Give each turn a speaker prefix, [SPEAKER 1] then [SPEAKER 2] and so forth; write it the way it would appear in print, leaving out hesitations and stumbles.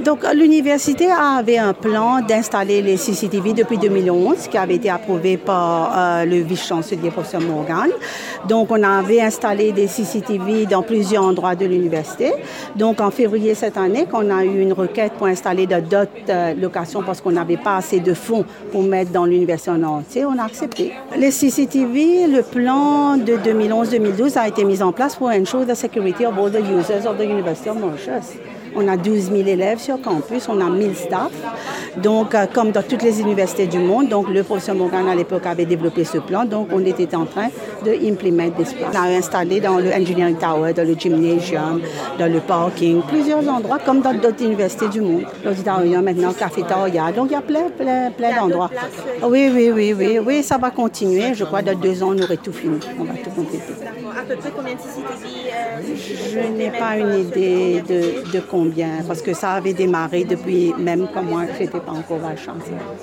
[SPEAKER 1] Donc, l'université avait un plan d'installer les CCTV depuis 2011 qui avait été approuvé par le vice-chancelier professeur Morgan. Donc, on avait installé des CCTV dans plusieurs endroits de l'université. Donc, en février cette année, qu'on a eu une requête pour installer d'autres locations parce qu'on n'avait pas assez de fonds pour mettre dans l'université en entier, on a accepté. Les CCTV, le plan de 2011-2012 a été mis en place pour ensure the security of all the users of the University of Mauritius. On a 12 000 élèves sur campus, on a 1 000 staff. Donc, comme dans toutes les universités du monde, donc le professeur Morgan à l'époque avait développé ce plan. Donc, on était en train d'implémenter ce plan. On a installé dans le Engineering Tower, dans le gymnasium, dans le parking, plusieurs endroits, comme dans d'autres universités du monde. L'auditorium, maintenant, cafétéria. Donc, il y a plein d'endroits. Oui, ça va continuer. Je crois que dans 2 ans, on aurait tout fini. On va tout compléter.
[SPEAKER 2] À peu près combien de CCTV
[SPEAKER 1] Je n'ai pas une idée de combien, parce que ça avait démarré depuis même quand moi, je n'étais pas encore à la chance.